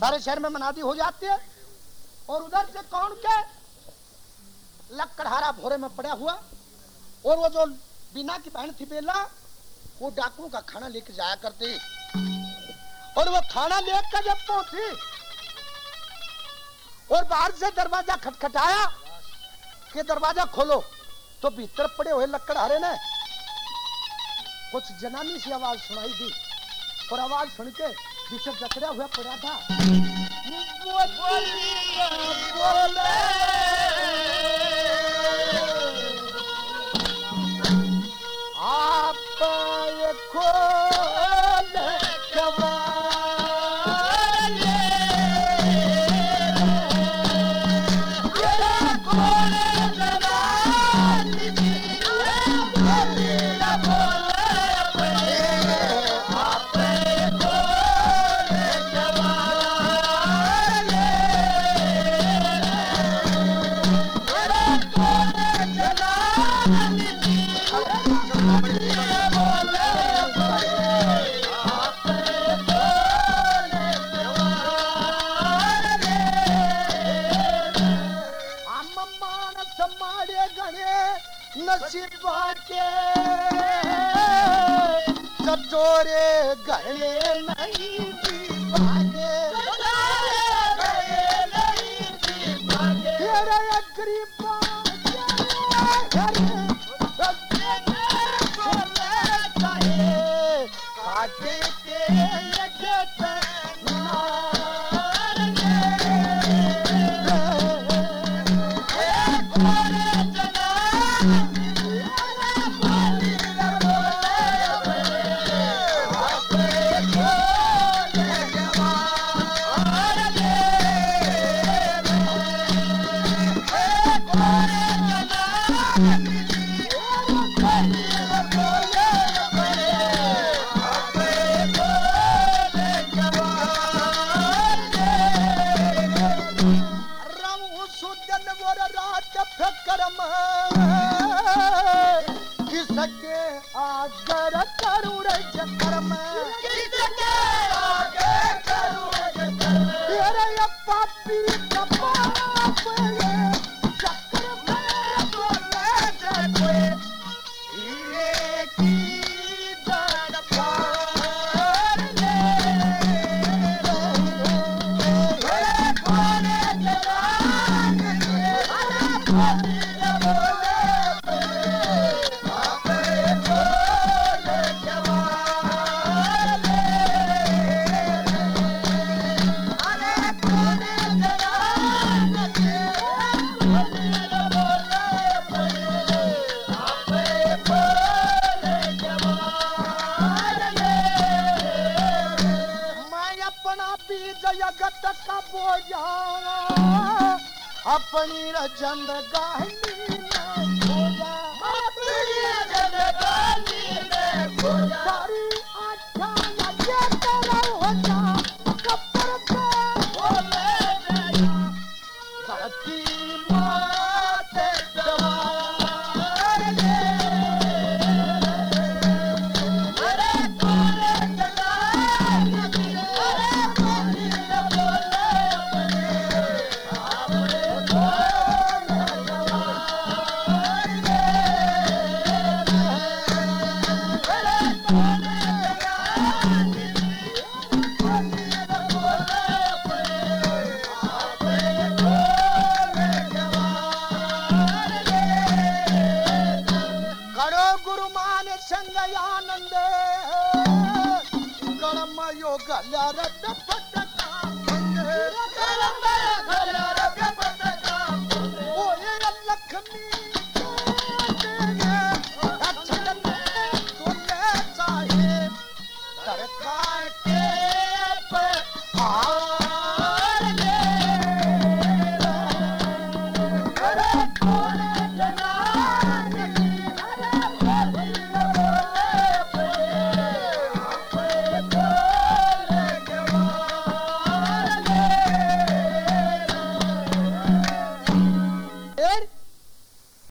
सारे शहर में मनादी हो जाती है। और उधर से कौन के लकड़हारा भोरे में पड़ा हुआ, और वो जो बीना की बहन थी बेला, वो डाकुओं का खाना लेकर जाया करती। और वो खाना लेकर जब पहुंची और बाहर से दरवाजा खटखटाया कि दरवाजा खोलो, तो भीतर पड़े हुए लकड़हारे ने कुछ जनानी सी आवाज सुनाई दी। और आवाज सुन के पीछे जकड़ा हुआ पड़ा था। आप चटोरे गले नहीं दीवाने, तेरे गरीबा काटे किसके आगर करूं रे चक्कर में, तेरे ये पापी कपाप चक्कर में बोले जगवे हीरे की दरबार ले जगत का बोझा अपनी रजंद गाली में खोजा, अपनी रजंद गाली में खोजा, सारी आँखा लगे तेरा होजा कब्र पे बोले गया धरती माते दवार ले अरे कोरे जलाल संगयानंद गणम योग लरत पटका